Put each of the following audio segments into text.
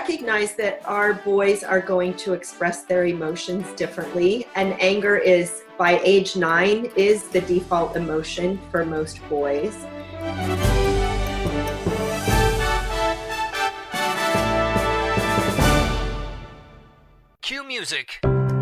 recognize that our boys are going to express their emotions differently, and anger is, by age 9, is the default emotion for most boys. Cue music.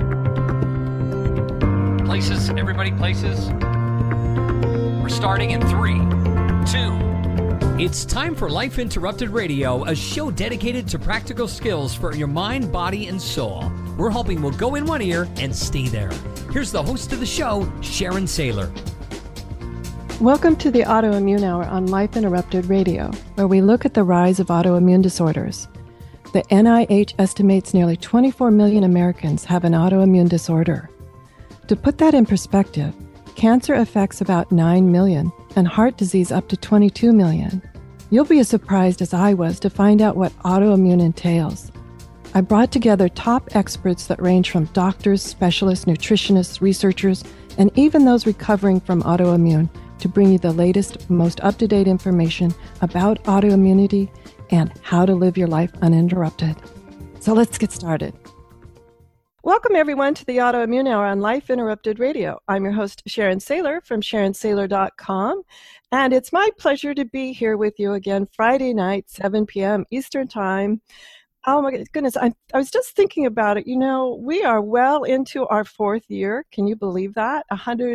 Places, everybody places. We're starting in 3, 2. It's time for Life Interrupted Radio, a show dedicated to practical skills for your mind, body, and soul. We're hoping we'll go in one ear and stay there. Here's the host of the show, Sharon Saylor. Welcome to the Autoimmune Hour on Life Interrupted Radio, where we look at the rise of autoimmune disorders. The NIH estimates nearly 24 million Americans have an autoimmune disorder. To put that in perspective, cancer affects about 9 million and heart disease up to 22 million. You'll be as surprised as I was to find out what autoimmune entails. I brought together top experts that range from doctors, specialists, nutritionists, researchers, and even those recovering from autoimmune to bring you the latest, most up-to-date information about autoimmunity and how to live your life uninterrupted. So let's get started. Welcome, everyone, to the Autoimmune Hour on Life Interrupted Radio. I'm your host, Sharon Saylor from SharonSaylor.com, and it's my pleasure to be here with you again Friday night, 7 p.m. Eastern Time. Oh, my goodness, I was just thinking about it. You know, we are well into our 4th year. Can you believe that?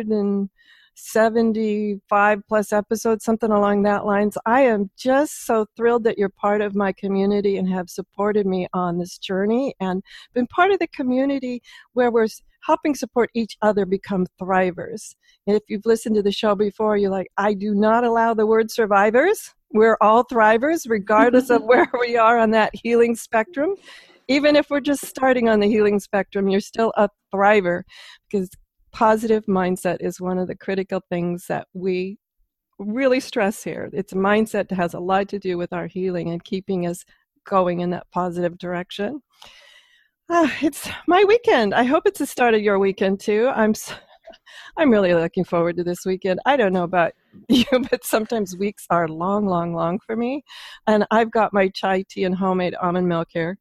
175 plus episodes, something along that lines. I am just so thrilled that you're part of my community and have supported me on this journey and been part of the community where we're helping support each other become thrivers. And if you've listened to the show before, you're like, I do not allow the word survivors. We're all thrivers, regardless of where we are on that healing spectrum. Even if we're just starting on the healing spectrum, you're still a thriver, because positive mindset is one of the critical things that we really stress here. It's a mindset that has a lot to do with our healing and keeping us going in that positive direction. It's my weekend. I hope it's the start of your weekend too. I'm really looking forward to this weekend. I don't know about you, but sometimes weeks are long for me. And I've got my chai tea and homemade almond milk here.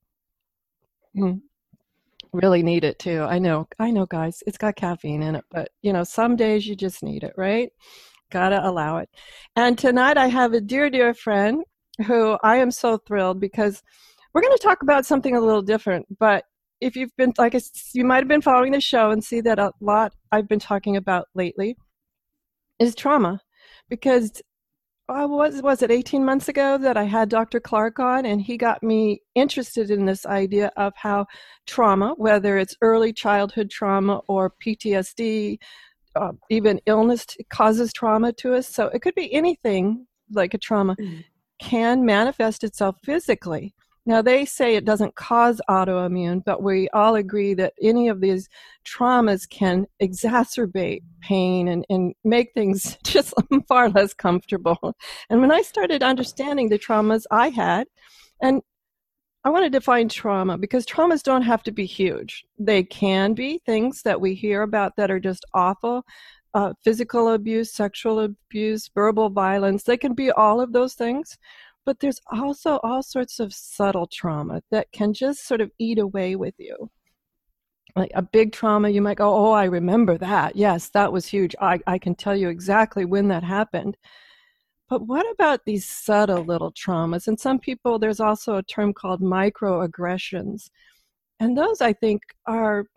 Really need it too. I know, guys. It's got caffeine in it, but you know, some days you just need it, right? Gotta allow it. And tonight I have a dear friend who I am so thrilled because we're going to talk about something a little different. But if you've been, you might have been following the show and see that a lot I've been talking about lately is trauma, because was it 18 months ago that I had Dr. Clark on, and he got me interested in this idea of how trauma, whether it's early childhood trauma or PTSD, even illness causes trauma to us. So it could be anything like a trauma, can manifest itself physically. Now, they say it doesn't cause autoimmune, but we all agree that any of these traumas can exacerbate pain and make things just far less comfortable. And when I started understanding the traumas I had, and I want to define trauma, because traumas don't have to be huge. They can be things that we hear about that are just awful. Physical abuse, sexual abuse, verbal violence. They can be all of those things. But there's also all sorts of subtle trauma that can just sort of eat away with you. Like a big trauma, you might go, oh, I remember that. Yes, that was huge. I can tell you exactly when that happened. But what about these subtle little traumas? And some people, there's also a term called microaggressions. And those, I think, are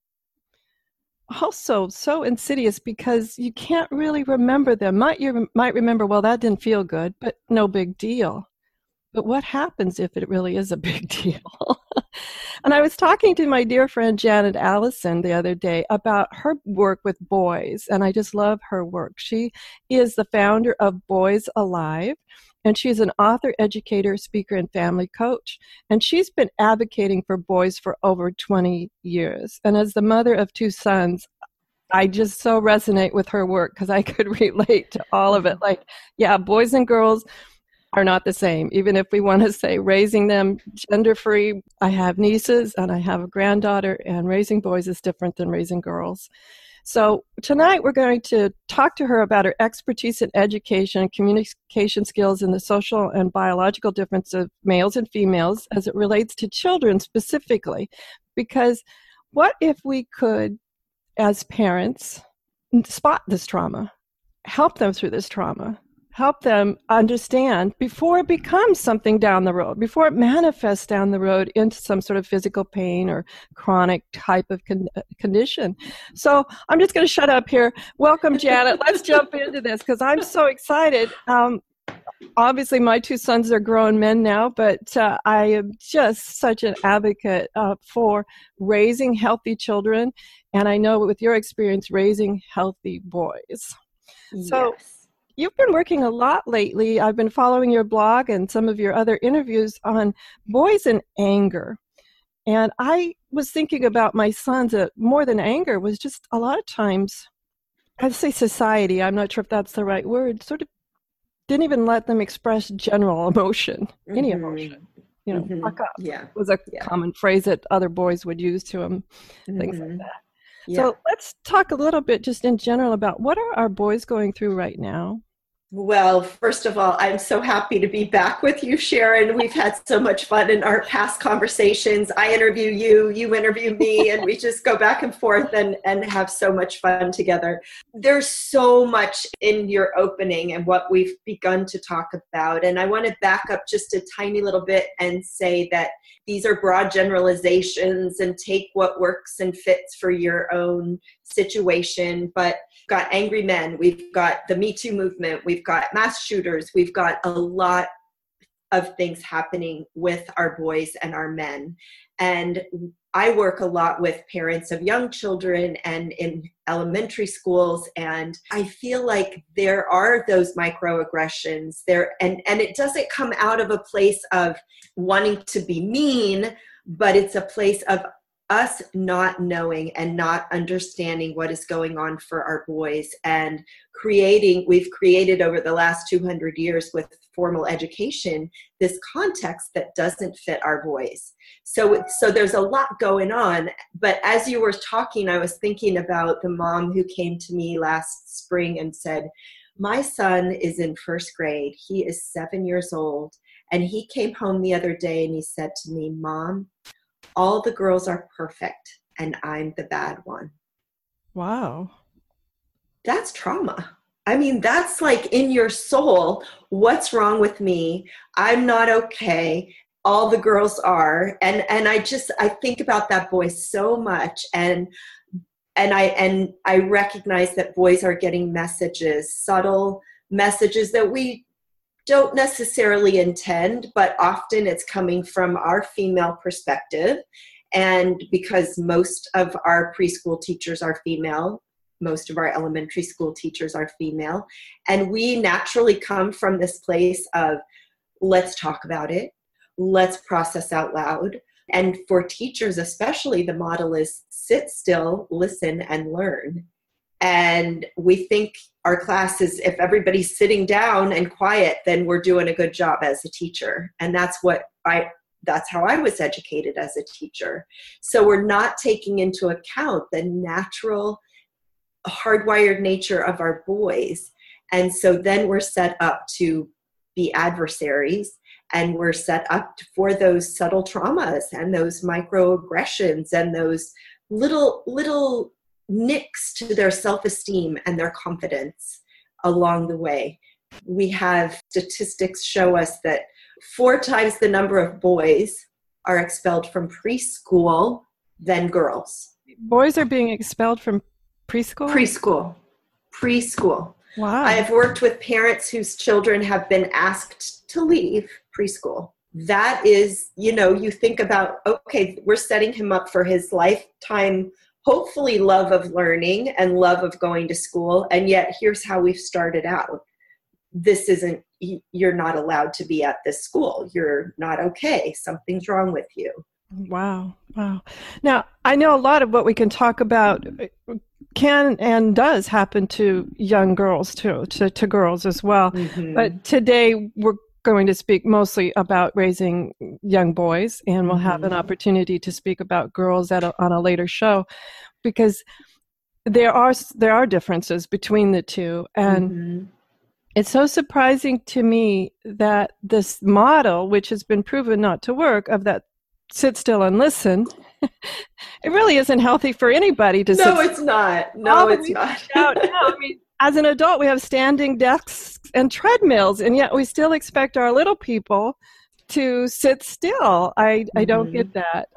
also so insidious because you can't really remember them. You might remember, well, that didn't feel good, but no big deal. But what happens if it really is a big deal? And I was talking to my dear friend Janet Allison the other day about her work with boys, and I just love her work. She is the founder of Boys Alive, and she's an author, educator, speaker, and family coach. And she's been advocating for boys for over 20 years. And as the mother of 2 sons, I just so resonate with her work because I could relate to all of it. Like, yeah, boys and girls are not the same. Even if we want to say raising them gender-free, I have nieces and I have a granddaughter, and raising boys is different than raising girls. So tonight we're going to talk to her about her expertise in education and communication skills in the social and biological difference of males and females as it relates to children specifically. Because what if we could, as parents, spot this trauma, help them through this trauma, help them understand before it becomes something down the road, before it manifests down the road into some sort of physical pain or chronic type of condition. So I'm just going to shut up here. Welcome, Janet. Let's jump into this because I'm so excited. Obviously, my two sons are grown men now, but I am just such an advocate for raising healthy children. And I know with your experience, raising healthy boys. So Yes. You've been working a lot lately. I've been following your blog and some of your other interviews on boys and anger. And I was thinking about my sons that more than anger was just a lot of times, I'd say society, I'm not sure if that's the right word, sort of didn't even let them express general emotion, any emotion. You know, fuck up was a common phrase that other boys would use to them, things like that. Yeah. So let's talk a little bit just in general about what are our boys going through right now? Well, first of all, I'm so happy to be back with you, Sharon. We've had so much fun in our past conversations. I interview you, you interview me, and we just go back and forth and have so much fun together. There's so much in your opening and what we've begun to talk about. And I want to back up just a tiny little bit and say that these are broad generalizations and take what works and fits for your own situation. But we've got angry men, we've got the Me Too movement, we've got mass shooters, we've got a lot of things happening with our boys and our men. And I work a lot with parents of young children and in elementary schools, and I feel like there are those microaggressions there, and it doesn't come out of a place of wanting to be mean, but it's a place of us not knowing and not understanding what is going on for our boys and we've created over the last 200 years with formal education, this context that doesn't fit our boys. So there's a lot going on. But as you were talking, I was thinking about the mom who came to me last spring and said, my son is in first grade. He is 7 years old. And he came home the other day and he said to me, Mom, all the girls are perfect and I'm the bad one. Wow. That's trauma. I mean, that's like in your soul, what's wrong with me? I'm not okay. All the girls are. And I think about that boy so much. And I recognize that boys are getting messages, subtle messages that we don't necessarily intend, but often it's coming from our female perspective. And because most of our preschool teachers are female, most of our elementary school teachers are female, and we naturally come from this place of let's talk about it, let's process out loud. And for teachers especially, the model is sit still, listen, and learn. And we think our class is, if everybody's sitting down and quiet, then we're doing a good job as a teacher. And that's how I was educated as a teacher. So we're not taking into account the natural, hardwired nature of our boys. And so then we're set up to be adversaries, and we're set up for those subtle traumas and those microaggressions and those little nicks to their self-esteem and their confidence along the way. We have statistics show us that 4 times the number of boys are expelled from preschool than girls. Boys are being expelled from preschool? Preschool. Wow. I've worked with parents whose children have been asked to leave preschool. That is, you think about, okay, we're setting him up for his lifetime, hopefully love of learning and love of going to school. And yet here's how we've started out. You're not allowed to be at this school. You're not okay. Something's wrong with you. Wow. Now, I know a lot of what we can talk about can and does happen to young girls too, to girls as well. Mm-hmm. But today we're going to speak mostly about raising young boys, and we'll have an opportunity to speak about girls on a later show, because there are differences between the two. And it's so surprising to me that this model, which has been proven not to work, of that sit still and listen, it really isn't healthy for anybody to sit still. It's not. No, it's not. I mean, as an adult, we have standing desks and treadmills, and yet we still expect our little people to sit still. I don't get that.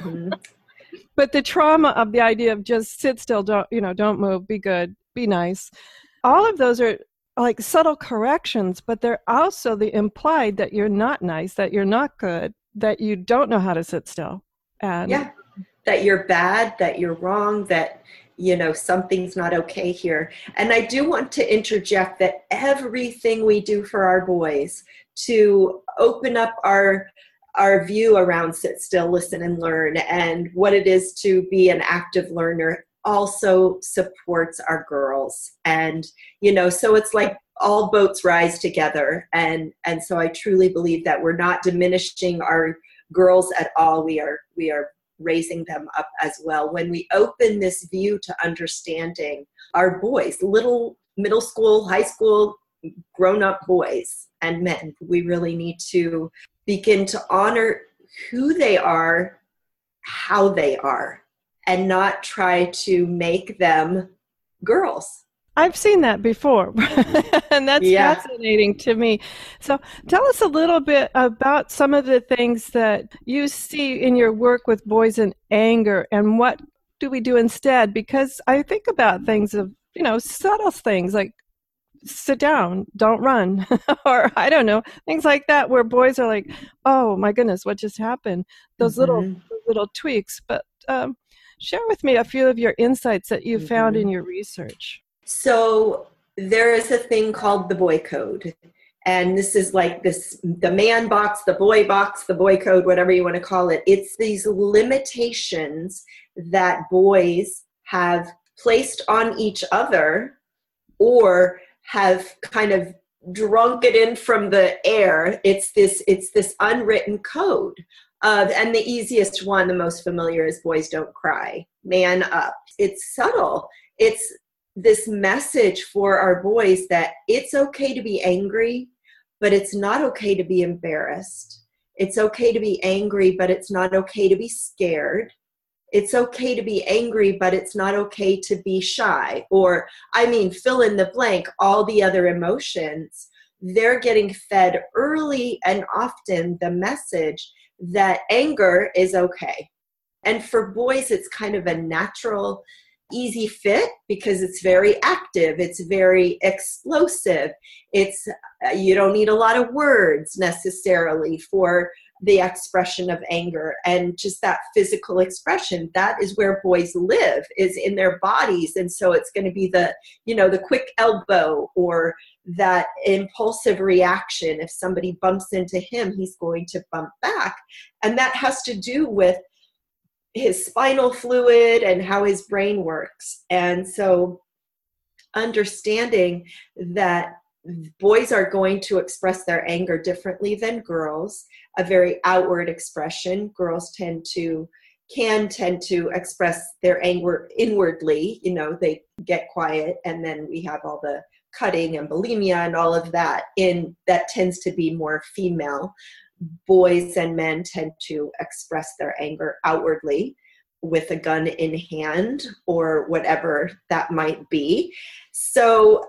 But the trauma of the idea of just sit still, don't move, be good, be nice. All of those are like subtle corrections, but they're also the implied that you're not nice, that you're not good, that you don't know how to sit still. And that you're bad, that you're wrong, that, something's not okay here. And I do want to interject that everything we do for our boys to open up our view around sit still, listen, and learn, and what it is to be an active learner also supports our girls. And, so it's like all boats rise together. And so I truly believe that we're not diminishing our girls at all. We are raising them up as well. When we open this view to understanding our boys, little middle school, high school, grown-up boys and men, we really need to begin to honor who they are, how they are, and not try to make them girls. I've seen that before, and that's fascinating to me. So tell us a little bit about some of the things that you see in your work with boys in anger, and what do we do instead? Because I think about things of, subtle things like sit down, don't run, or I don't know, things like that, where boys are like, oh my goodness, what just happened? Those little tweaks. But share with me a few of your insights that you found in your research. So there is a thing called the boy code. And this is like the man box, the boy code, whatever you want to call it. It's these limitations that boys have placed on each other, or have kind of drunk it in from the air. It's this unwritten code. And the easiest one, the most familiar, is boys don't cry, man up. It's subtle. It's this message for our boys that it's okay to be angry, but it's not okay to be embarrassed. It's okay to be angry, but it's not okay to be scared. It's okay to be angry, but it's not okay to be shy. Or, fill in the blank, all the other emotions. They're getting fed early and often the message that anger is okay. And for boys, it's kind of a natural, easy fit because it's very active. It's very explosive. You don't need a lot of words necessarily for the expression of anger, and just that physical expression. That is where boys live, is in their bodies. And so it's going to be the quick elbow, or that impulsive reaction. If somebody bumps into him, he's going to bump back. And that has to do with his spinal fluid and how his brain works. And so understanding that boys are going to express their anger differently than girls, a very outward expression. Girls can tend to express their anger inwardly. They get quiet, and then we have all the cutting and bulimia and all of that. That tends to be more female. Boys and men tend to express their anger outwardly with a gun in hand or whatever that might be. So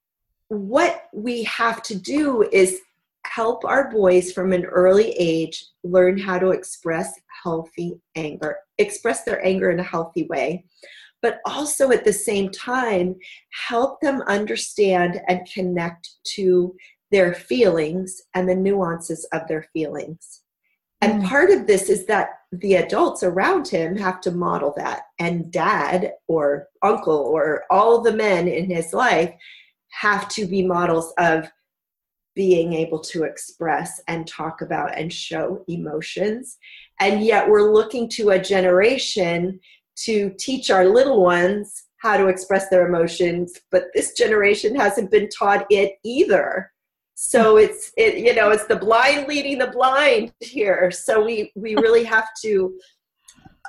what we have to do is help our boys from an early age learn how to express healthy anger, express their anger in a healthy way, but also at the same time help them understand and connect to their feelings and the nuances of their feelings. And part of this is that the adults around him have to model that, and dad or uncle or all the men in his life have to be models of being able to express and talk about and show emotions. And yet we're looking to a generation to teach our little ones how to express their emotions, but this generation hasn't been taught it either. So it's the blind leading the blind here. So we really have to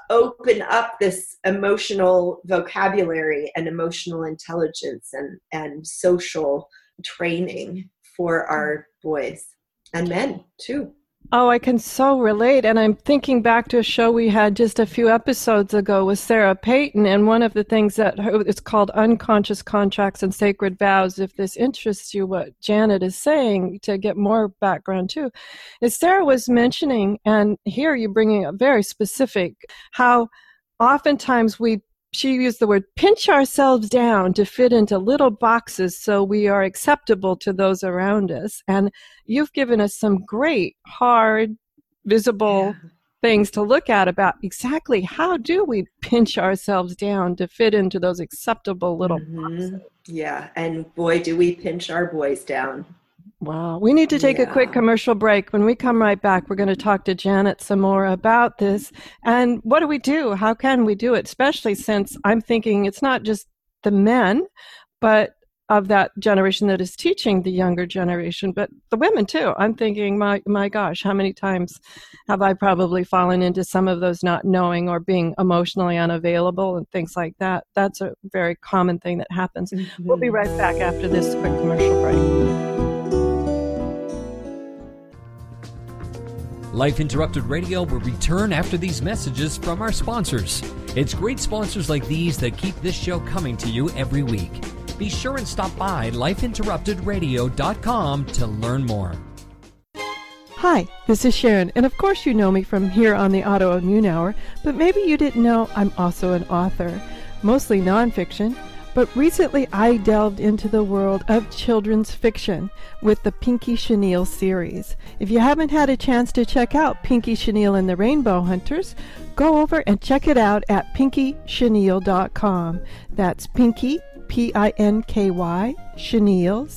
open up this emotional vocabulary and emotional intelligence and social training for our boys and men too. Oh, I can so relate. And I'm thinking back to a show we had just a few episodes ago with Sarah Payton. And one of the things that it's called Unconscious Contracts and Sacred Vows. If this interests you, what Janet is saying, to get more background too, is Sarah was mentioning, and here you're bringing up very specific, how oftentimes she used the word pinch ourselves down to fit into little boxes so we are acceptable to those around us. And you've given us some great, hard, visible things to look at about exactly how do we pinch ourselves down to fit into those acceptable little boxes. Yeah, and boy, do we pinch our boys down. Wow. We need to take a quick commercial break. When we come right back, we're going to talk to Janet some more about this. And what do we do? How can we do it? Especially since I'm thinking it's not just the men, but of that generation that is teaching the younger generation, but the women too. I'm thinking, my gosh, how many times have I probably fallen into some of those not knowing or being emotionally unavailable and things like that? That's a very common thing that happens. We'll be right back after this quick commercial break. Life Interrupted Radio will return after these messages from our sponsors. It's great sponsors like these that keep this show coming to you every week. Be sure and stop by lifeinterruptedradio.com to learn more. Hi, this is Sharon, and of course you know me from here on the Autoimmune Hour, but maybe you didn't know I'm also an author, mostly nonfiction. But recently I delved into the world of children's fiction with the Pinky Chenille series. If you haven't had a chance to check out Pinky Chenille and the Rainbow Hunters, go over and check it out at pinkychenille.com. That's Pinky, P-I-N-K-Y, Chenille,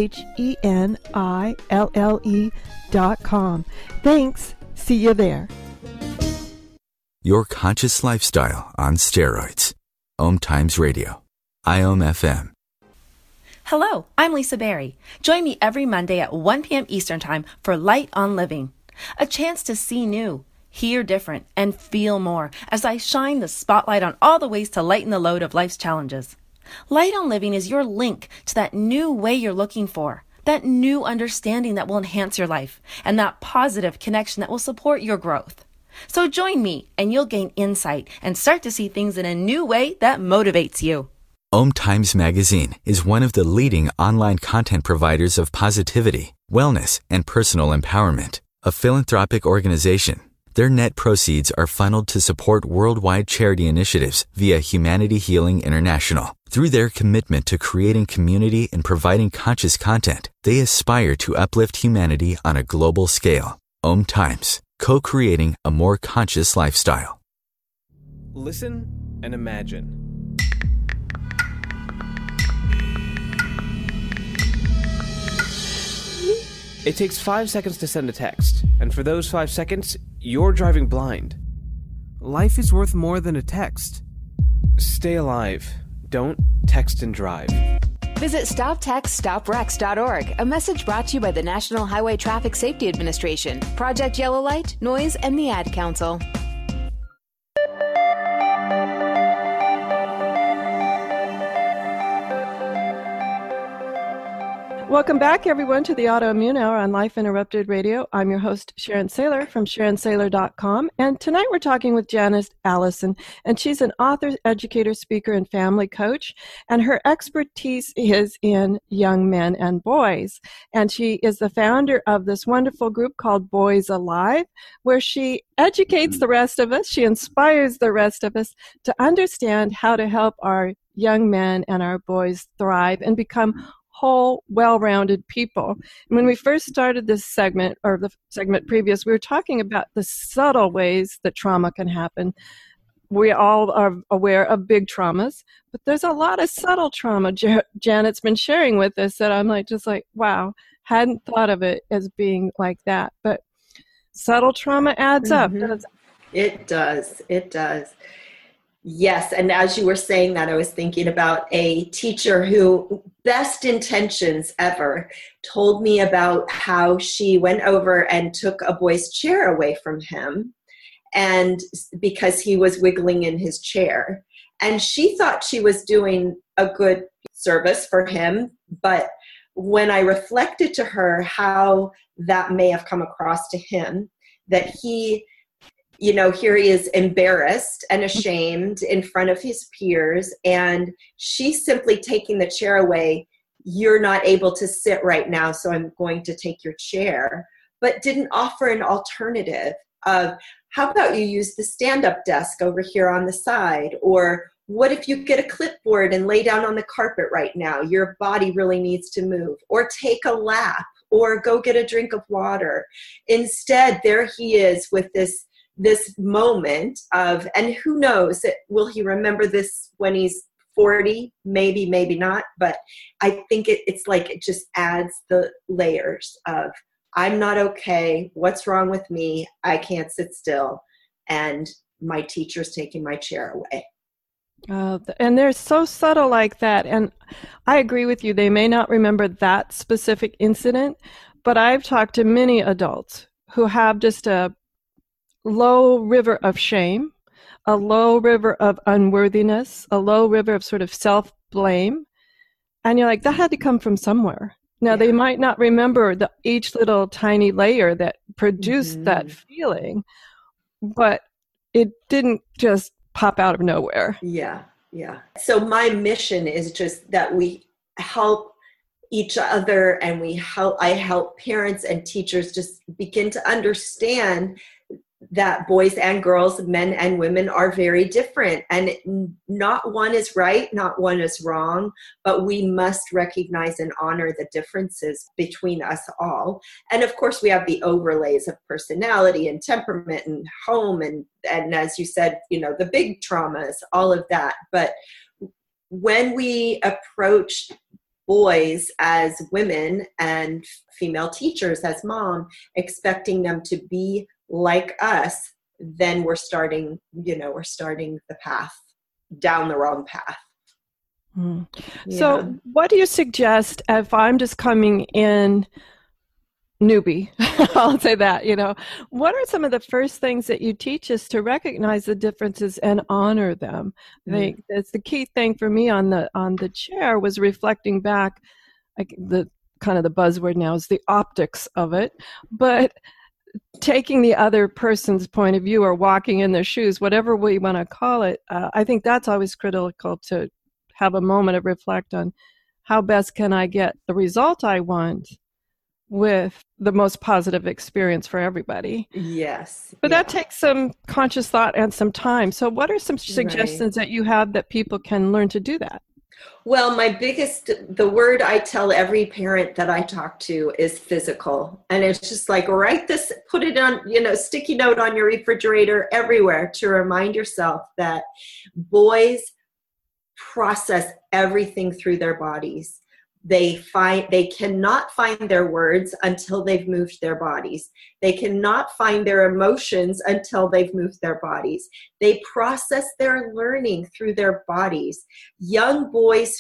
CHENILLE.com. Thanks. See you there. Your conscious lifestyle on steroids. Om Times Radio. IOM FM. Hello, I'm Lisa Berry. Join me every Monday at 1 p.m. Eastern Time for Light on Living. A chance to see new, hear different, and feel more as I shine the spotlight on all the ways to lighten the load of life's challenges. Light on Living is your link to that new way you're looking for, that new understanding that will enhance your life, and that positive connection that will support your growth. So join me and you'll gain insight and start to see things in a new way that motivates you. Om Times Magazine is one of the leading online content providers of positivity, wellness, and personal empowerment. A philanthropic organization, their net proceeds are funneled to support worldwide charity initiatives via Humanity Healing International. Through their commitment to creating community and providing conscious content, they aspire to uplift humanity on a global scale. Om Times, co-creating a more conscious lifestyle. Listen and imagine. It takes 5 seconds to send a text, and for those 5 seconds, you're driving blind. Life is worth more than a text. Stay alive. Don't text and drive. Visit StopTextStopWrecks.org, a message brought to you by the National Highway Traffic Safety Administration, Project Yellow Light, Noise, and the Ad Council. Welcome back, everyone, to the Autoimmune Hour on Life Interrupted Radio. I'm your host, Sharon Saylor from SharonSaylor.com. And tonight we're talking with Janice Allison, and she's an author, educator, speaker, and family coach. And her expertise is in young men and boys. And she is the founder of this wonderful group called Boys Alive, where she educates the rest of us. She inspires the rest of us to understand how to help our young men and our boys thrive and become whole, well-rounded people. And when we first started this segment, or the segment previous, we were talking about the subtle ways that trauma can happen. We all are aware of big traumas, but there's a lot of subtle trauma Janet's been sharing with us that I'm just like, wow, hadn't thought of it as being like that. But subtle trauma adds up, doesn't it? It does. It does. Yes, and as you were saying that, I was thinking about a teacher who, best intentions ever, told me about how she went over and took a boy's chair away from him and because he was wiggling in his chair. And she thought she was doing a good service for him. But when I reflected to her how that may have come across to him, that he, you know, here he is embarrassed and ashamed in front of his peers, and she's simply taking the chair away. You're not able to sit right now, so I'm going to take your chair, but didn't offer an alternative of, how about you use the stand-up desk over here on the side? Or what if you get a clipboard and lay down on the carpet right now? Your body really needs to move. Or take a lap, or go get a drink of water. Instead, there he is with this moment of, and who knows, will he remember this when he's 40? Maybe, maybe not. But I think it's like it just adds the layers of, I'm not okay. What's wrong with me? I can't sit still. And my teacher's taking my chair away. And they're so subtle like that. And I agree with you. They may not remember that specific incident, but I've talked to many adults who have just a low river of shame, a low river of unworthiness, a low river of sort of self-blame. And you're like, that had to come from somewhere. Now, they might not remember each little tiny layer that produced that feeling, but it didn't just pop out of nowhere. Yeah. So my mission is just that we help each other, and I help parents and teachers just begin to understand that boys and girls, men and women, are very different, and not one is right, not one is wrong, but we must recognize and honor the differences between us all. And of course, we have the overlays of personality and temperament and home, and as you said, you know, the big traumas, all of that. But when we approach boys as women and female teachers as mom, expecting them to be like us, then we're starting the path down the wrong path. So what do you suggest if I'm just coming in newbie? I'll say that, you know, what are some of the first things that you teach us to recognize the differences and honor them? I think that's the key thing for me on the chair, was reflecting back, like the kind of the buzzword now is the optics of it, but taking the other person's point of view or walking in their shoes, whatever we want to call it. I think that's always critical, to have a moment of reflect on how best can I get the result I want with the most positive experience for everybody. Yes. But that takes some conscious thought and some time. So what are some suggestions that you have that people can learn to do that? Well, the word I tell every parent that I talk to is physical. And it's just like, put it on, sticky note on your refrigerator, everywhere, to remind yourself that boys process everything through their bodies. They cannot find their words until they've moved their bodies. They cannot find their emotions until they've moved their bodies. They process their learning through their bodies. Young boys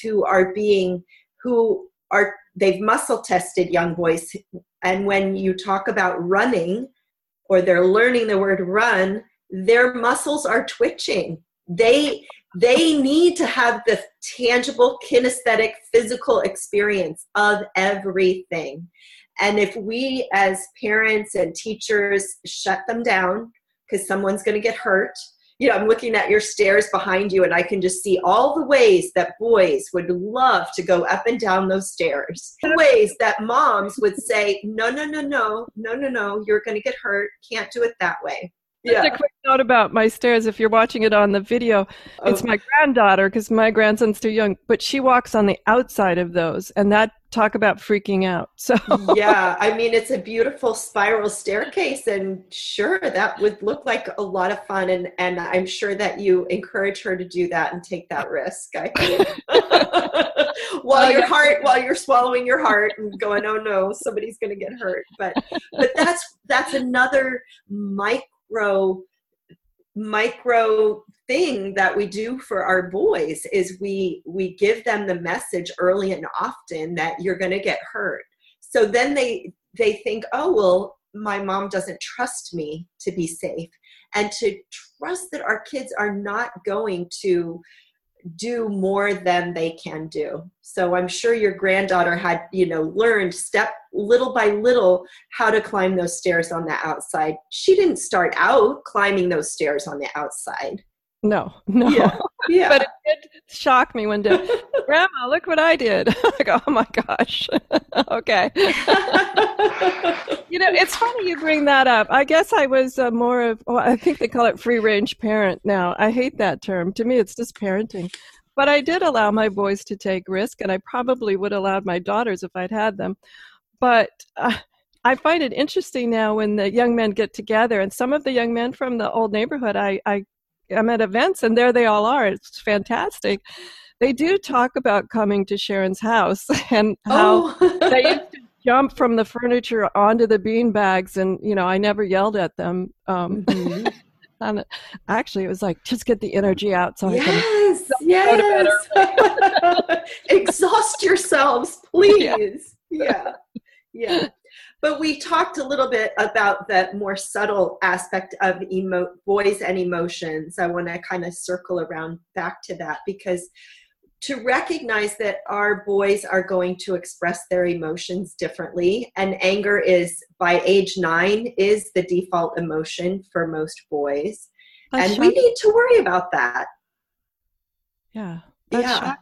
they've muscle tested young boys. And when you talk about running, or they're learning the word run, their muscles are twitching. They need to have the tangible, kinesthetic, physical experience of everything. And if we as parents and teachers shut them down because someone's going to get hurt, I'm looking at your stairs behind you, and I can just see all the ways that boys would love to go up and down those stairs. Ways that moms would say, no, you're going to get hurt. Can't do it that way. Just a quick note about my stairs. If you're watching it on the video, it's my granddaughter, because my grandson's too young, but she walks on the outside of those, and that, talk about freaking out. So yeah, I mean, it's a beautiful spiral staircase, and sure, that would look like a lot of fun, and I'm sure that you encourage her to do that and take that risk. I think. while you're swallowing your heart and going, oh no, somebody's going to get hurt. But that's another micro thing that we do for our boys, is we give them the message early and often that you're going to get hurt. So then they think, oh, well, my mom doesn't trust me to be safe, and to trust that our kids are not going to do more than they can do. So I'm sure your granddaughter had, learned little by little how to climb those stairs on the outside. She didn't start out climbing those stairs on the outside. No. Yeah. But it did shock me one day. Grandma, look what I did. I go, oh my gosh. Okay. It's funny you bring that up. I guess I was more of, I think they call it free range parent now. I hate that term. To me, it's just parenting. But I did allow my boys to take risk, and I probably would have allowed my daughters if I'd had them. But I find it interesting now when the young men get together, and some of the young men from the old neighborhood, I'm at events, and there they all are. It's fantastic. They do talk about coming to Sharon's house and how they used to jump from the furniture onto the bean bags, and I never yelled at them. And actually, it was like, just get the energy out so I can go to bed. Exhaust yourselves, please. Yeah. But we talked a little bit about the more subtle aspect of boys and emotions. I want to kind of circle around back to that, because to recognize that our boys are going to express their emotions differently, and anger is, by age 9, is the default emotion for most boys. And we need to worry about that. Yeah. Yeah.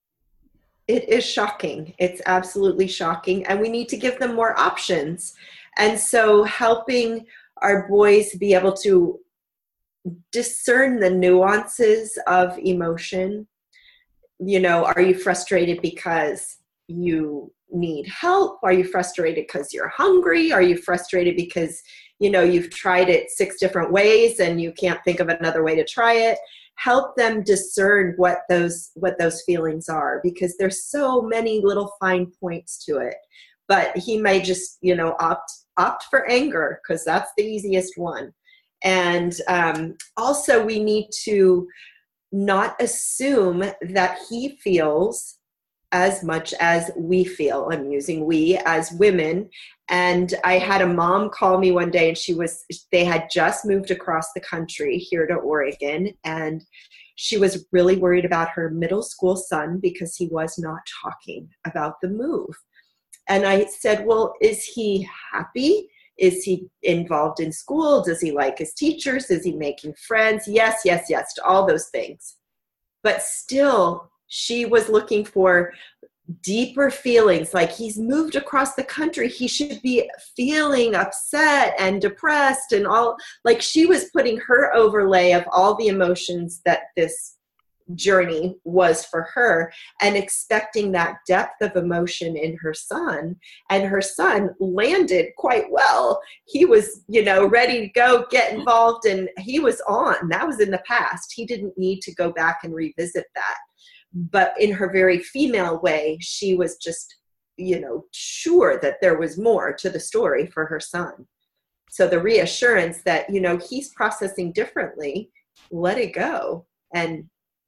It is shocking. It's absolutely shocking. And we need to give them more options. And so helping our boys be able to discern the nuances of emotion. Are you frustrated because you need help? Are you frustrated because you're hungry? Are you frustrated because, you've tried it 6 different ways and you can't think of another way to try it? Help them discern what those feelings are, because there's so many little fine points to it. But he may just, opt for anger because that's the easiest one. And also we need to not assume that he feels as much as we feel. I'm using we as women. And I had a mom call me one day, and they had just moved across the country here to Oregon, and she was really worried about her middle school son because he was not talking about the move. And I said, well, is he happy? Is he involved in school? Does he like his teachers? Is he making friends? Yes, to all those things. But still, she was looking for deeper feelings, like he's moved across the country. He should be feeling upset and depressed and all. Like, she was putting her overlay of all the emotions that this journey was for her, and expecting that depth of emotion in her son. And her son landed quite well. He was, ready to go, get involved, and he was on. That was in the past. He didn't need to go back and revisit that. But in her very female way, she was just, sure that there was more to the story for her son. So the reassurance that, he's processing differently, let it go, and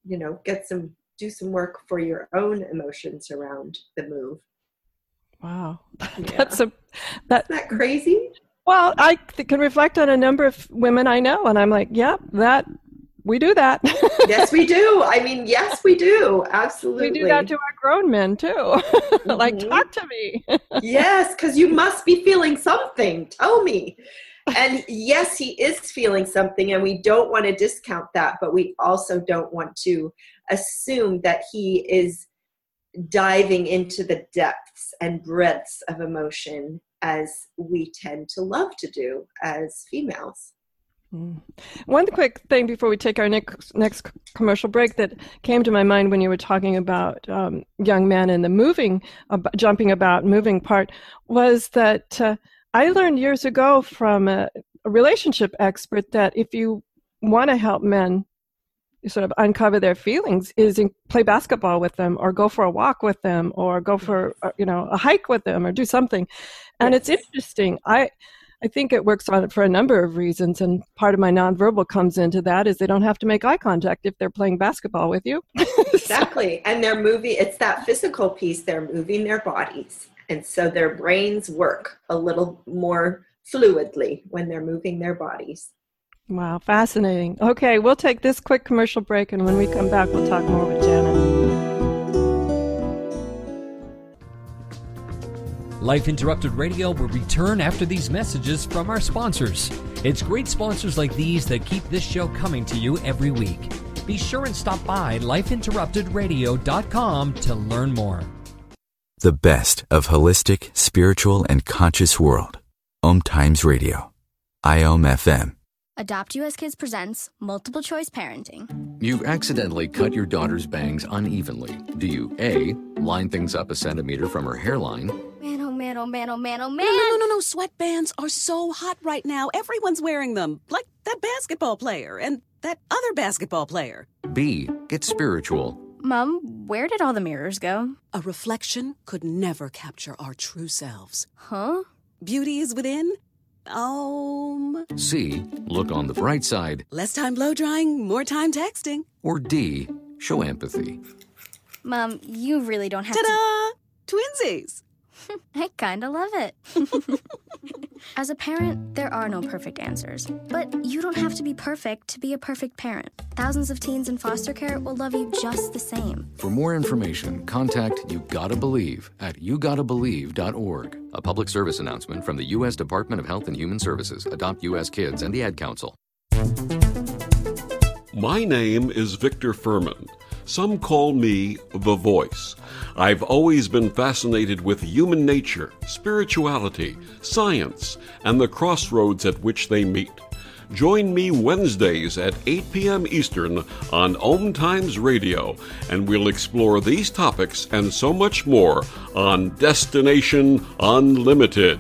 do some work for your own emotions around the move. Wow. Yeah. Isn't that crazy? Well, I can reflect on a number of women I know, and I'm like, yeah, we do that. Yes, we do. I mean, yes, we do. Absolutely. We do that to our grown men too. Like, talk to me. Yes, because you must be feeling something. Tell me. And yes, he is feeling something, and we don't want to discount that, but we also don't want to assume that he is diving into the depths and breadths of emotion as we tend to love to do as females. One quick thing before we take our next commercial break that came to my mind when you were talking about young men and the jumping about, moving part, was that I learned years ago from a relationship expert that if you want to help men sort of uncover their feelings, is play basketball with them, or go for a walk with them, or go for a hike with them, or do something. And It's interesting. I think it works on it for a number of reasons, and part of my nonverbal comes into that is they don't have to make eye contact if they're playing basketball with you. Exactly. And they're moving, it's that physical piece, they're moving their bodies. And so their brains work a little more fluidly when they're moving their bodies. Wow, fascinating. Okay, we'll take this quick commercial break, and when we come back, we'll talk more with Janet. Life Interrupted Radio will return after these messages from our sponsors. It's great sponsors like these that keep this show coming to you every week. Be sure and stop by lifeinterruptedradio.com to learn more. The best of holistic, spiritual, and conscious world. Om Times Radio. IOM FM. Adopt US Kids presents Multiple Choice Parenting. You accidentally cut your daughter's bangs unevenly. Do you A, line things up a centimeter from her hairline? Man, oh man, oh man, oh man, oh man. No. Sweatbands are so hot right now. Everyone's wearing them. Like that basketball player and that other basketball player. B, get spiritual. Mom, where did all the mirrors go? A reflection could never capture our true selves. Huh? Beauty is within. C, look on the bright side. Less time blow drying, more time texting. Or D, show empathy. Mom, you really don't have Ta-da! Twinsies! I kinda love it. As a parent, there are no perfect answers. But you don't have to be perfect to be a perfect parent. Thousands of teens in foster care will love you just the same. For more information, contact You Gotta Believe at YouGottaBelieve.org. A public service announcement from the U.S. Department of Health and Human Services, Adopt U.S. Kids, and the Ad Council. My name is Victor Furman. Some call me The Voice. I've always been fascinated with human nature, spirituality, science, and the crossroads at which they meet. Join me Wednesdays at 8 p.m. Eastern on Om Times Radio, and we'll explore these topics and so much more on Destination Unlimited.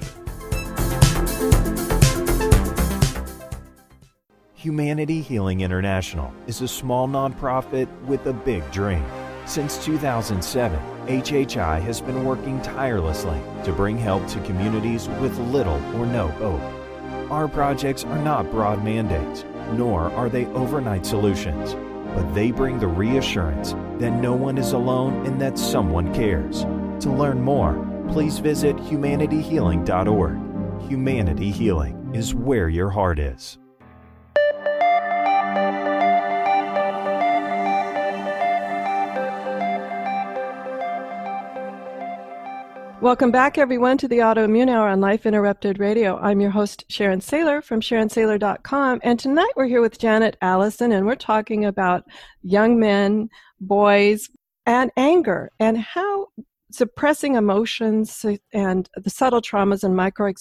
Humanity Healing International is a small nonprofit with a big dream. Since 2007, HHI has been working tirelessly to bring help to communities with little or no hope. Our projects are not broad mandates, nor are they overnight solutions, but they bring the reassurance that no one is alone and that someone cares. To learn more, please visit humanityhealing.org. Humanity Healing is where your heart is. Welcome back, everyone, to the Autoimmune Hour on Life Interrupted Radio. I'm your host, Sharon Saylor from SharonSaylor.com, and tonight we're here with Janet Allison, and we're talking about young men, boys, and anger, and how suppressing emotions and the subtle traumas and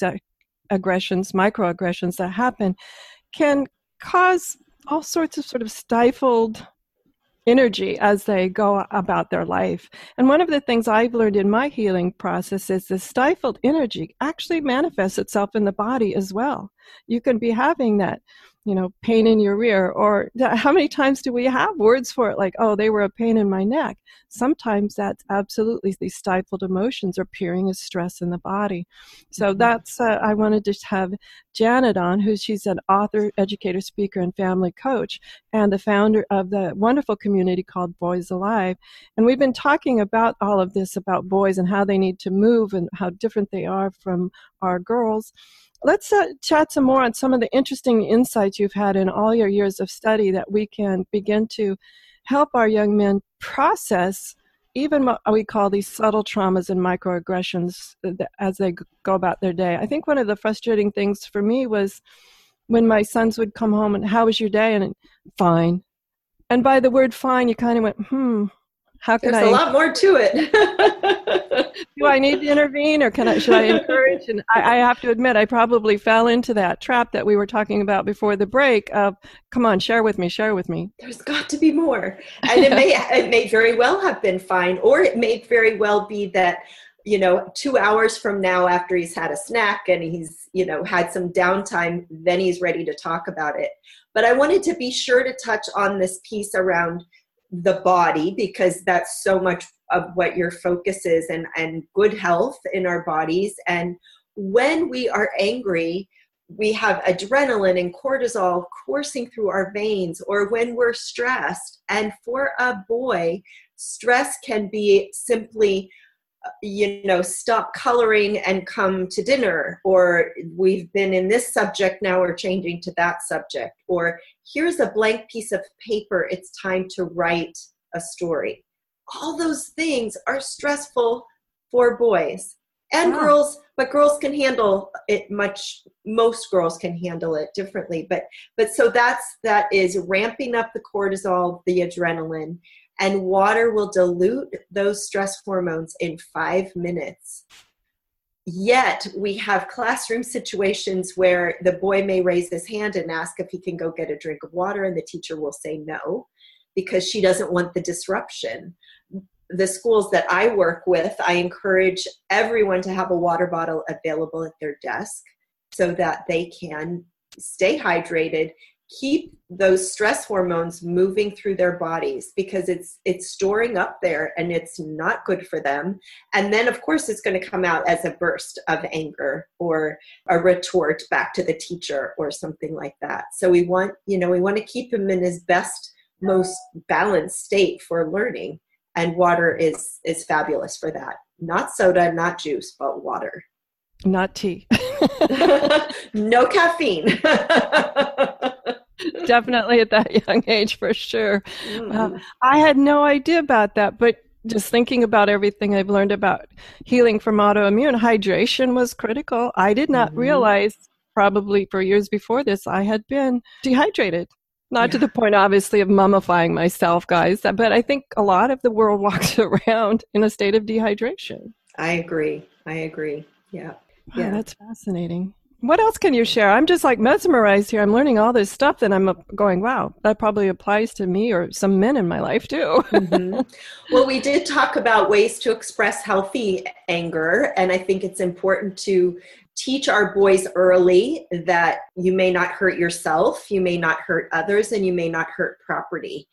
microaggressions that happen can cause all sorts of sort of stifled energy as they go about their life. And one of the things I've learned in my healing process is the stifled energy actually manifests itself in the body as well. You can be having that, pain in your rear, or how many times do we have words for it like, oh, they were a pain in my neck? Sometimes that's absolutely these stifled emotions are appearing as stress in the body. So that's, I wanted to have Janet on, she's an author, educator, speaker, and family coach, and the founder of the wonderful community called Boys Alive. And we've been talking about all of this, about boys and how they need to move and how different they are from our girls. Let's chat some more on some of the interesting insights you've had in all your years of study that we can begin to help our young men process even what we call these subtle traumas and microaggressions as they go about their day. I think one of the frustrating things for me was when my sons would come home and, how was your day? And fine. And by the word fine, you kind of went, how can There's a lot more to it. Do I need to intervene, or should I encourage? And I have to admit, I probably fell into that trap that we were talking about before the break of, come on, share with me. There's got to be more. And it may very well have been fine, or it may very well be that, 2 hours from now, after he's had a snack and he's, had some downtime, then he's ready to talk about it. But I wanted to be sure to touch on this piece around the body, because that's so much of what your focus is, and good health in our bodies. And when we are angry, we have adrenaline and cortisol coursing through our veins, or when we're stressed. And for a boy, stress can be simply stop coloring and come to dinner, or we've been in this subject, now we're changing to that subject, or here's a blank piece of paper, it's time to write a story. All those things are stressful for boys and girls, but girls can handle it most girls can handle it differently. But so that is ramping up the cortisol, the adrenaline, and water will dilute those stress hormones in 5 minutes. Yet we have classroom situations where the boy may raise his hand and ask if he can go get a drink of water, and the teacher will say no, because she doesn't want the disruption. The schools that I work with, I encourage everyone to have a water bottle available at their desk so that they can stay hydrated, keep those stress hormones moving through their bodies, because it's storing up there and it's not good for them. And then of course it's going to come out as a burst of anger or a retort back to the teacher or something like that. So we want to keep him in his best, most balanced state for learning. And water is fabulous for that. Not soda, not juice, but water. Not tea. No caffeine. Definitely at that young age, for sure. I had no idea about that, but just thinking about everything I've learned about healing from autoimmune, hydration was critical. I did not realize, probably for years before this, I had been dehydrated. Not to the point, obviously, of mummifying myself, guys, but I think a lot of the world walks around in a state of dehydration. I agree. Yeah. Wow, that's fascinating. What else can you share? I'm just like mesmerized here. I'm learning all this stuff and I'm going, wow, that probably applies to me or some men in my life too. Well, we did talk about ways to express healthy anger. And I think it's important to teach our boys early that you may not hurt yourself, you may not hurt others, and you may not hurt property.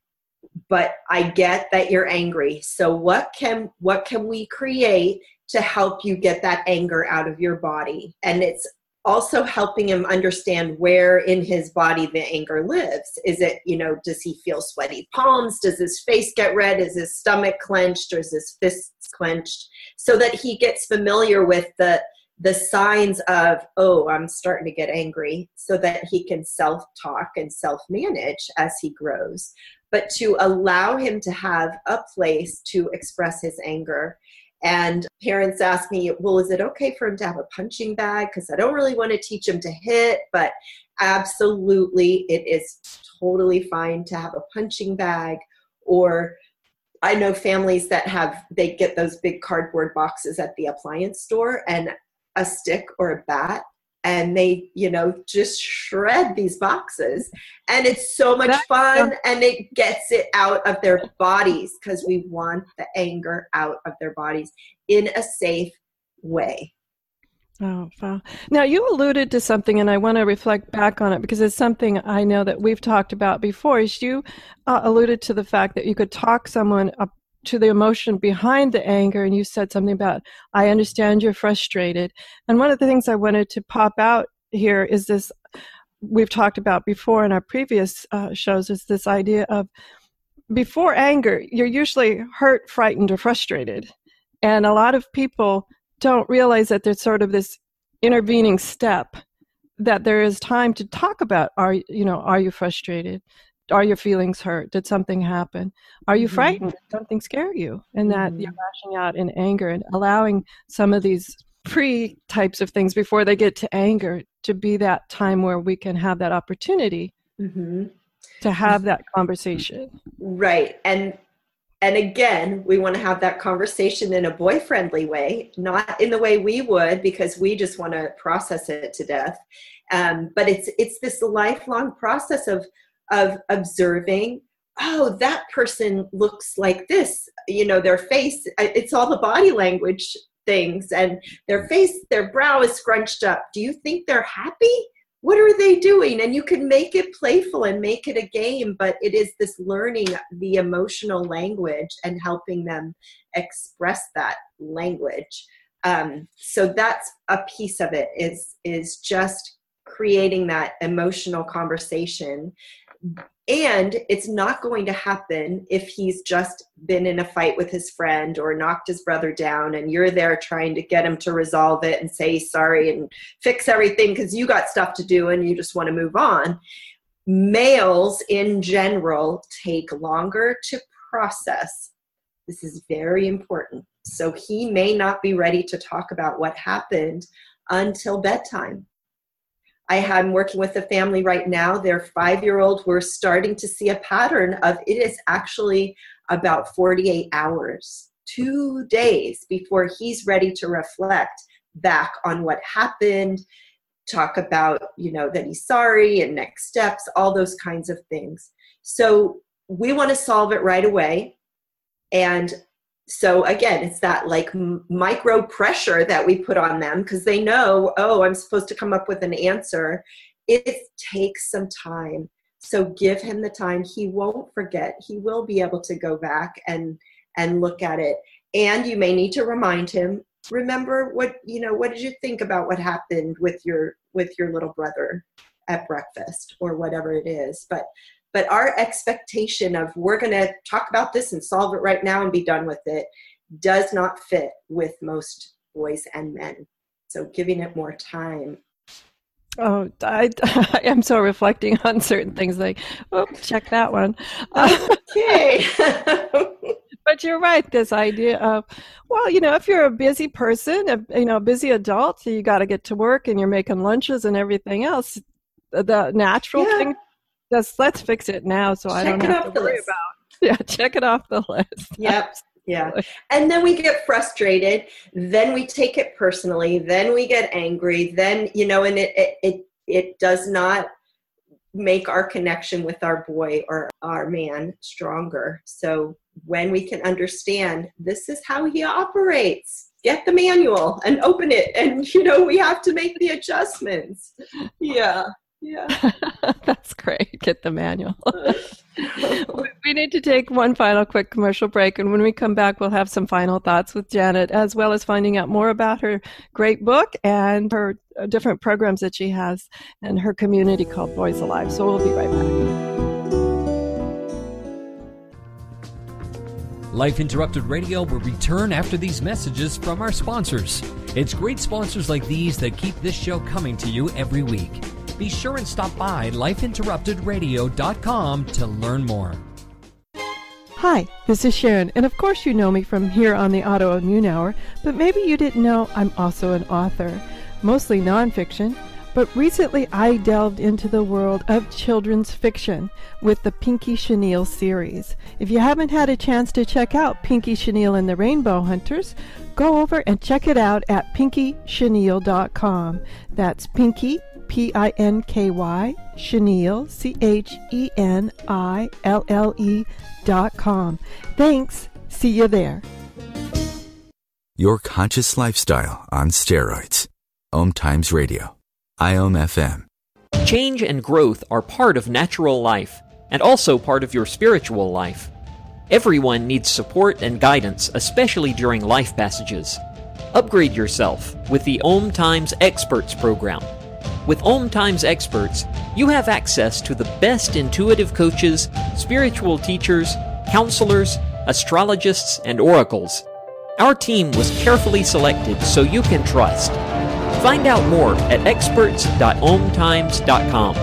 But I get that you're angry. So what can we create to help you get that anger out of your body? And it's also helping him understand where in his body the anger lives. Is it, does he feel sweaty palms? Does his face get red? Is his stomach clenched, or is his fists clenched? So that he gets familiar with the signs of, oh, I'm starting to get angry, so that he can self-talk and self-manage as he grows. But to allow him to have a place to express his anger. And parents ask me, well, is it okay for him to have a punching bag? Because I don't really want to teach him to hit, but absolutely it is totally fine to have a punching bag. Or I know families that they get those big cardboard boxes at the appliance store and a stick or a bat, and they, just shred these boxes. And it's so much fun, and it gets it out of their bodies, because we want the anger out of their bodies in a safe way. Oh, wow. Now, you alluded to something, and I want to reflect back on it because it's something I know that we've talked about before. Is you alluded to the fact that you could talk someone up to the emotion behind the anger, and you said something about, I understand you're frustrated. And one of the things I wanted to pop out here is this, we've talked about before in our previous shows, is this idea of before anger, you're usually hurt, frightened, or frustrated. And a lot of people don't realize that there's sort of this intervening step, that there is time to talk about, are you frustrated? Are your feelings hurt? Did something happen? Are you frightened? Did something scare you? And that you're lashing out in anger, and allowing some of these pre-types of things before they get to anger to be that time where we can have that opportunity to have that conversation. Right. And again, we want to have that conversation in a boy-friendly way, not in the way we would, because we just want to process it to death. But it's this lifelong process of observing, oh, that person looks like this, their face, it's all the body language things, and their face, their brow is scrunched up. Do you think they're happy? What are they doing? And you can make it playful and make it a game, but it is this learning the emotional language and helping them express that language. So that's a piece of it, is just creating that emotional conversation. And it's not going to happen if he's just been in a fight with his friend or knocked his brother down and you're there trying to get him to resolve it and say sorry and fix everything because you got stuff to do and you just want to move on. Males in general take longer to process. This is very important. So he may not be ready to talk about what happened until bedtime. I'm working with a family right now. Their 5-year-old, we're starting to see a pattern of it is actually about 48 hours, 2 days before he's ready to reflect back on what happened, talk about, that he's sorry and next steps, all those kinds of things. So we want to solve it right away. And so again, it's that like micro pressure that we put on them because they know, oh, I'm supposed to come up with an answer. It takes some time. So give him the time. He won't forget. He will be able to go back and look at it. And you may need to remind him, remember what did you think about what happened with your little brother at breakfast or whatever it is. But our expectation of we're going to talk about this and solve it right now and be done with it does not fit with most boys and men. So giving it more time. Oh, I am so reflecting on certain things like, oh, check that one. Okay. But you're right, this idea of, well, if you're a busy person, a busy adult, so you got to get to work and you're making lunches and everything else, the natural thing, just let's fix it now so I don't have to worry about. Yeah, check it off the list. Yep. Yeah. And then we get frustrated. Then we take it personally. Then we get angry. Then, and it does not make our connection with our boy or our man stronger. So when we can understand this is how he operates, get the manual and open it. And, we have to make the adjustments. Yeah. Yeah. That's great. Get the manual. We need to take one final quick commercial break. And when we come back, we'll have some final thoughts with Janet, as well as finding out more about her great book and her different programs that she has and her community called Boys Alive. So we'll be right back. Life Interrupted Radio will return after these messages from our sponsors. It's great sponsors like these that keep this show coming to you every week. Be sure and stop by lifeinterruptedradio.com to learn more. Hi, this is Sharon, and of course you know me from here on the Autoimmune Hour, but maybe you didn't know I'm also an author, mostly nonfiction, but recently I delved into the world of children's fiction with the Pinky Chenille series. If you haven't had a chance to check out Pinky Chenille and the Rainbow Hunters, go over and check it out at pinkychenille.com. That's Pinky, Pinky, Chenille, CHENILLE.com. Thanks. See you there. Your conscious lifestyle on steroids. Om Times Radio. IOM FM. Change and growth are part of natural life and also part of your spiritual life. Everyone needs support and guidance, especially during life passages. Upgrade yourself with the Om Times Experts program. With Om Times Experts, you have access to the best intuitive coaches, spiritual teachers, counselors, astrologists, and oracles. Our team was carefully selected so you can trust. Find out more at experts.omtimes.com.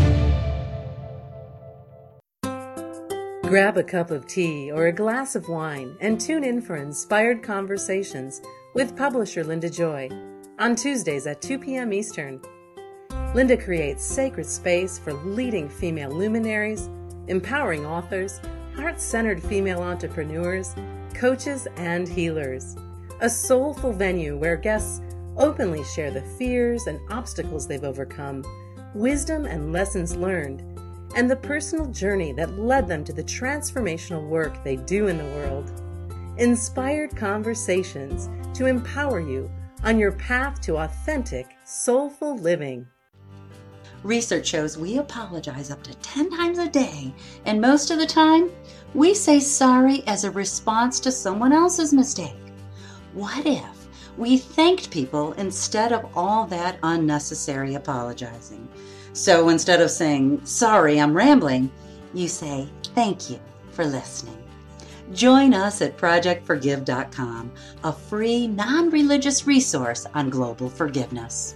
Grab a cup of tea or a glass of wine and tune in for Inspired Conversations with publisher Linda Joy on Tuesdays at 2 p.m. Eastern. Linda creates sacred space for leading female luminaries, empowering authors, heart-centered female entrepreneurs, coaches, and healers. A soulful venue where guests openly share the fears and obstacles they've overcome, wisdom and lessons learned, and the personal journey that led them to the transformational work they do in the world. Inspired Conversations to empower you on your path to authentic, soulful living. Research shows we apologize up to 10 times a day, and most of the time, we say sorry as a response to someone else's mistake. What if we thanked people instead of all that unnecessary apologizing? So instead of saying, sorry, I'm rambling, You say thank you for listening. Join us at ProjectForgive.com, a free, non-religious resource on global forgiveness.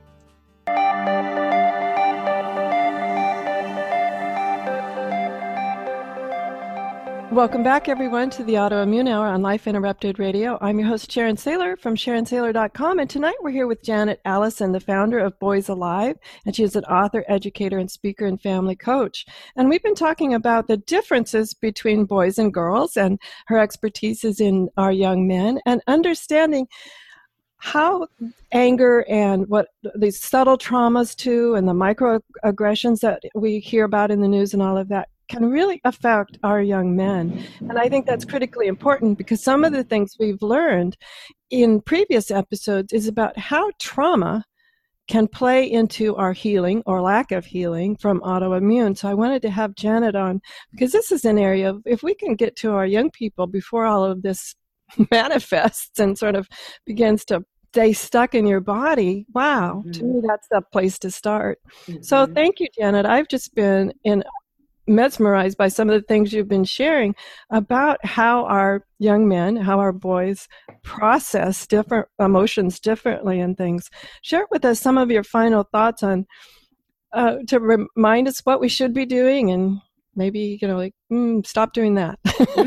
Welcome back, everyone, to the Autoimmune Hour on Life Interrupted Radio. I'm your host, Sharon Saylor from SharonSaylor.com, and tonight we're here with Janet Allison, the founder of Boys Alive, and she is an author, educator, and speaker and family coach. And we've been talking about the differences between boys and girls, and her expertise is in our young men, and understanding how anger and what these subtle traumas too, and the microaggressions that we hear about in the news and all of that can really affect our young men. And I think that's critically important because some of the things we've learned in previous episodes is about how trauma can play into our healing or lack of healing from autoimmune. So I wanted to have Janet on because this is an area of, if we can get to our young people before all of this manifests and sort of begins to stay stuck in your body, wow, to me that's the place to start. So thank you, Janet. I've just been mesmerized by some of the things you've been sharing about how our young men, how our boys process different emotions differently and things. Share with us some of your final thoughts on to remind us what we should be doing and maybe, stop doing that.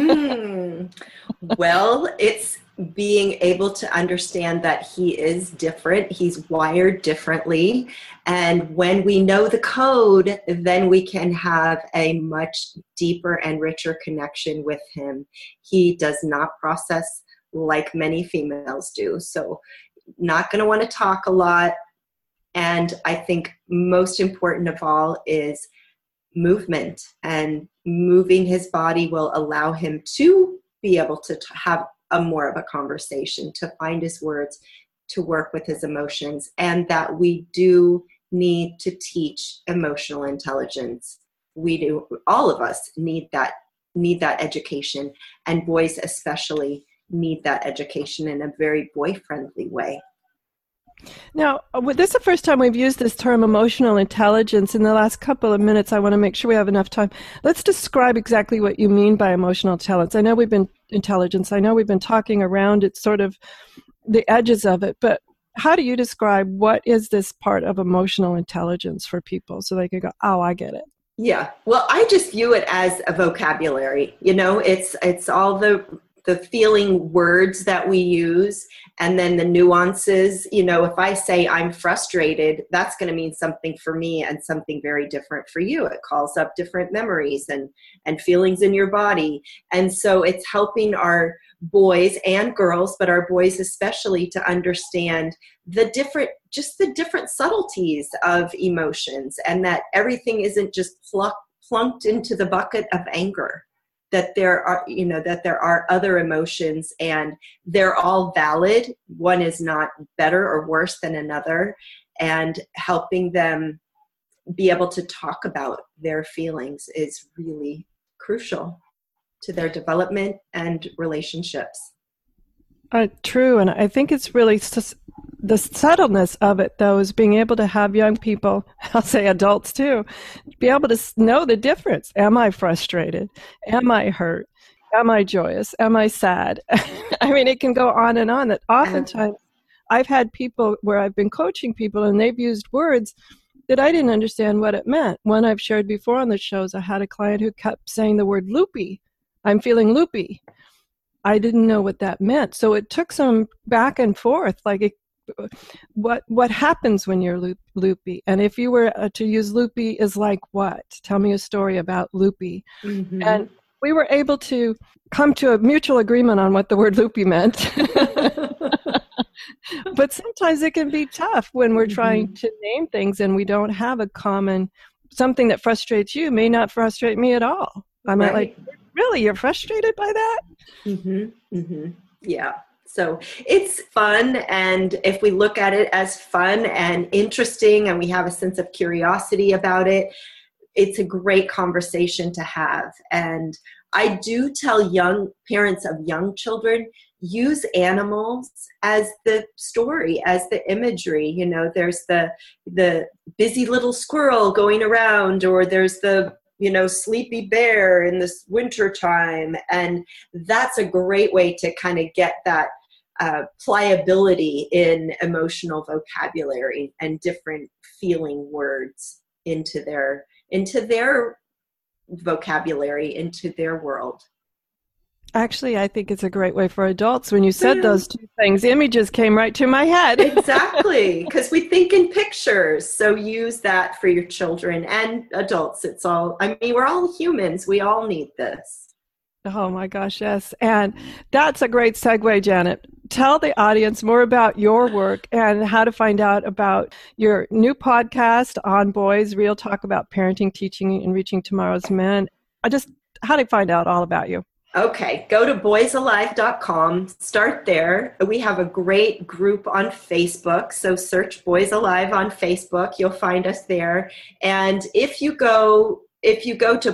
Well, it's being able to understand that he is different, he's wired differently, and when we know the code, then we can have a much deeper and richer connection with him. He does not process like many females do, so not going to want to talk a lot, and I think most important of all is movement, and moving his body will allow him to be able to have more of a conversation, to find his words, to work with his emotions, and that we do need to teach emotional intelligence. We do, all of us need that education, and boys especially need that education in a very boy-friendly way. Now, this is the first time we've used this term emotional intelligence. In the last couple of minutes, I want to make sure we have enough time. Let's describe exactly what you mean by emotional intelligence. I know we've been talking around it, sort of the edges of it, but how do you describe what is this part of emotional intelligence for people so they can go, oh, I get it? Yeah, well, I just view it as a vocabulary. It's all the feeling words that we use, and then the nuances. If I say I'm frustrated, that's going to mean something for me and something very different for you. It calls up different memories and feelings in your body. And so it's helping our boys and girls, but our boys especially, to understand the different subtleties of emotions, and that everything isn't just plunked into the bucket of anger. That there are other emotions, and they're all valid. One is not better or worse than another, and helping them be able to talk about their feelings is really crucial to their development and relationships. True, and I think it's really the subtleness of it, though, is being able to have young people, I'll say adults too, be able to know the difference. Am I frustrated? Am I hurt? Am I joyous? Am I sad? I mean, it can go on and on. That oftentimes I've had people where I've been coaching people and they've used words that I didn't understand what it meant. One I've shared before on the shows, I had a client who kept saying the word loopy. I'm feeling loopy. I didn't know what that meant. So it took some back and forth, what happens when you're loopy? And if you were to use loopy is like what? Tell me a story about loopy. Mm-hmm. And we were able to come to a mutual agreement on what the word loopy meant. But sometimes it can be tough when we're trying to name things and we don't have a common, something that frustrates you may not frustrate me at all. I might really, you're frustrated by that? Mm-hmm. Mm-hmm. Yeah. So it's fun, and if we look at it as fun and interesting and we have a sense of curiosity about it, it's a great conversation to have. And I do tell young parents of young children, use animals as the story, as the imagery. There's the busy little squirrel going around, or there's the Sleepy Bear in this winter time. And that's a great way to kind of get that pliability in emotional vocabulary and different feeling words into their vocabulary, into their world. Actually, I think it's a great way for adults. When you said those two things, images came right to my head. Exactly, because we think in pictures. So use that for your children and adults. We're all humans. We all need this. Oh my gosh, yes. And that's a great segue, Janet. Tell the audience more about your work and how to find out about your new podcast on boys, Real Talk about parenting, teaching, and reaching tomorrow's men. How to find out all about you. Okay, go to boysalive.com, start there. We have a great group on Facebook, so search Boys Alive on Facebook, you'll find us there. And if you go to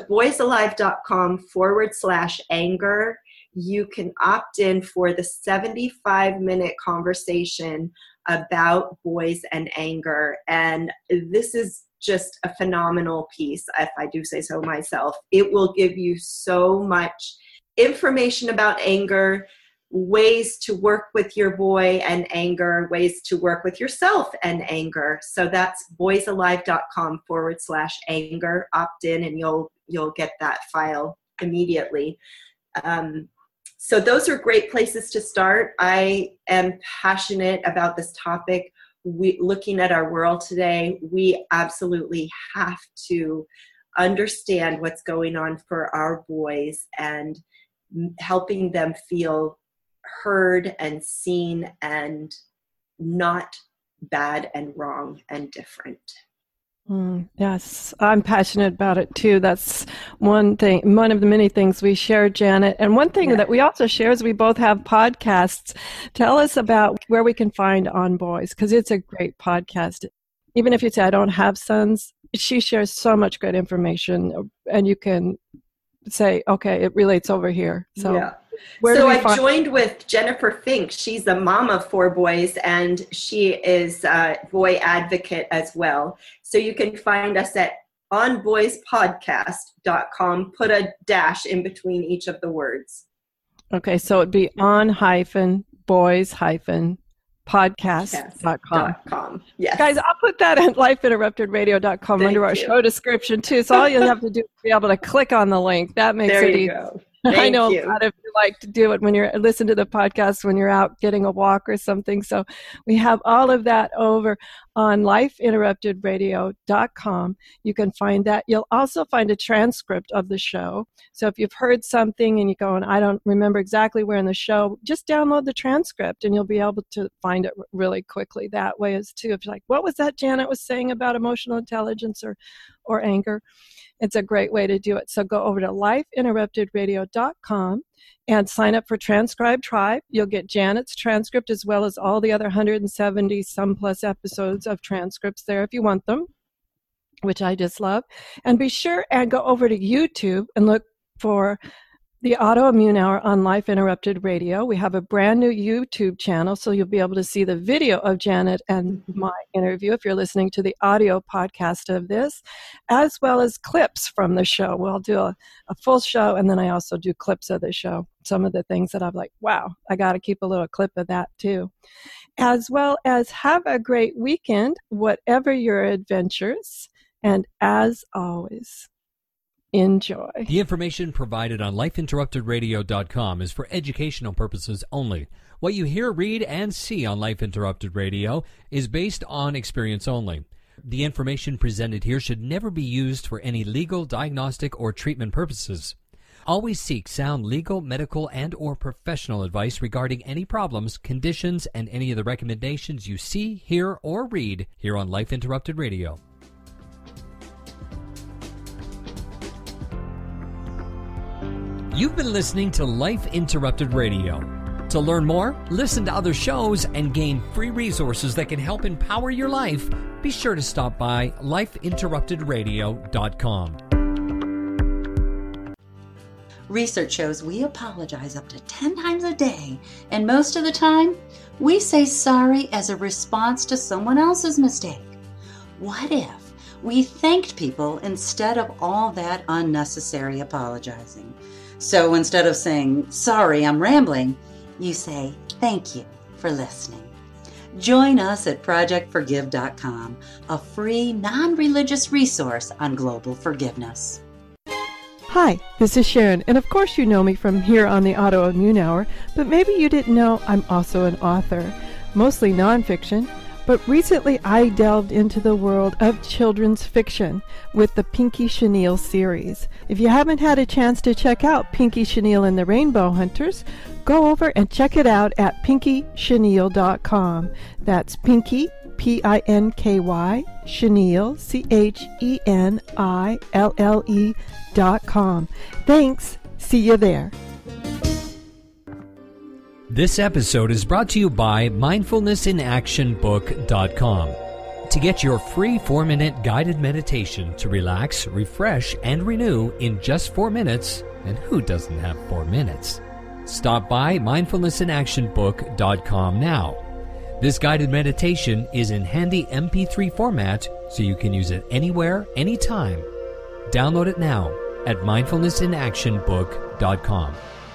boysalive.com/anger, you can opt in for the 75-minute conversation about boys and anger. And this is just a phenomenal piece, if I do say so myself. It will give you so much information about anger, ways to work with your boy and anger, ways to work with yourself and anger. So that's boysalive.com/anger. Opt in and you'll get that file immediately. So those are great places to start. I am passionate about this topic. Looking at our world today, we absolutely have to understand what's going on for our boys and helping them feel heard and seen and not bad and wrong and different. Yes, I'm passionate about it too. That's one of the many things we share, Janet. And one thing that we also share is we both have podcasts. Tell us about where we can find On Boys, because it's a great podcast. Even if you say, I don't have sons, she shares so much good information, and you can say, okay, it relates over here. So yeah. So I joined with Jennifer Fink. She's a mom of 4 boys, and she is a boy advocate as well. So you can find us at onboyspodcast.com. Put a dash in between each of the words. Okay, so it'd be on-boys-podcast.com. Yes. Guys, I'll put that at lifeinterruptedradio.com under our show description too. So all you have to do is be able to click on the link. That makes it easy. Go. I know a lot of you like to do it when you're listen to the podcast when you're out getting a walk or something. So we have all of that over on lifeinterruptedradio.com. You can find that. You'll also find a transcript of the show. So if you've heard something and you go, and I don't remember exactly where in the show, just download the transcript and you'll be able to find it really quickly that way as too. If you're like, what was that Janet was saying about emotional intelligence or anger? It's a great way to do it. So go over to lifeinterruptedradio.com and sign up for Transcribe Tribe. You'll get Janet's transcript as well as all the other 170 some plus episodes of transcripts there if you want them, which I just love. And be sure and go over to YouTube and look for the Autoimmune Hour on Life Interrupted Radio. We have a brand new YouTube channel, so you'll be able to see the video of Janet and my interview if you're listening to the audio podcast of this, as well as clips from the show. We'll do a full show, and then I also do clips of the show. Some of the things that I'm like, wow, I got to keep a little clip of that too. As well as have a great weekend, whatever your adventures, and as always, enjoy. The information provided on lifeinterruptedradio.com is for educational purposes only. What you hear, read, and see on Life Interrupted Radio is based on experience only. The information presented here should never be used for any legal, diagnostic, or treatment purposes. Always seek sound legal, medical, and or professional advice regarding any problems, conditions, and any of the recommendations you see, hear, or read here on Life Interrupted Radio. You've been listening to Life Interrupted Radio. To learn more, listen to other shows, and gain free resources that can help empower your life, be sure to stop by lifeinterruptedradio.com. Research shows we apologize up to 10 times a day, and most of the time, we say sorry as a response to someone else's mistake. What if We thanked people instead of all that unnecessary apologizing. So instead of saying, sorry, I'm rambling, you say, thank you for listening. Join us at ProjectForgive.com, a free, non-religious resource on global forgiveness. Hi, this is Sharon, and of course you know me from here on the Autoimmune Hour, but maybe you didn't know I'm also an author, mostly nonfiction, but recently I delved into the world of children's fiction with the Pinky Chenille series. If you haven't had a chance to check out Pinky Chenille and the Rainbow Hunters, go over and check it out at pinkychenille.com. That's Pinky, P-I-N-K-Y, Chenille, C-H-E-N-I-L-L-E.com. Thanks. See you there. This episode is brought to you by mindfulnessinactionbook.com. To get your free 4-minute guided meditation to relax, refresh, and renew in just 4 minutes, and who doesn't have 4 minutes? Stop by mindfulnessinactionbook.com now. This guided meditation is in handy MP3 format, so you can use it anywhere, anytime. Download it now at mindfulnessinactionbook.com.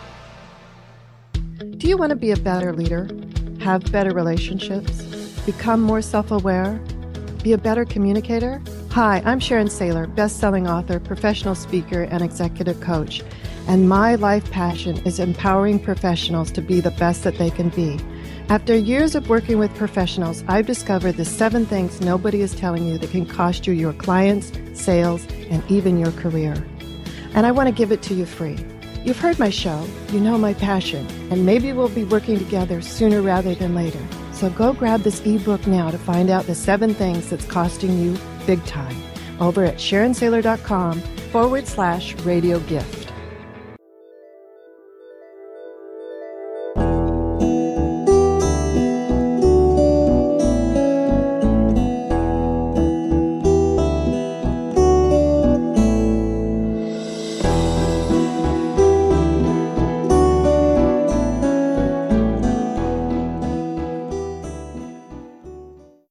Do you want to be a better leader, have better relationships, become more self-aware, be a better communicator? Hi, I'm Sharon Saylor, best-selling author, professional speaker, and executive coach. And my life passion is empowering professionals to be the best that they can be. After years of working with professionals, I've discovered the 7 things nobody is telling you that can cost you your clients, sales, and even your career. And I want to give it to you free. You've heard my show, you know my passion, and maybe we'll be working together sooner rather than later. So go grab this ebook now to find out the 7 things that's costing you big time over at SharonSaylor.com/radio gift.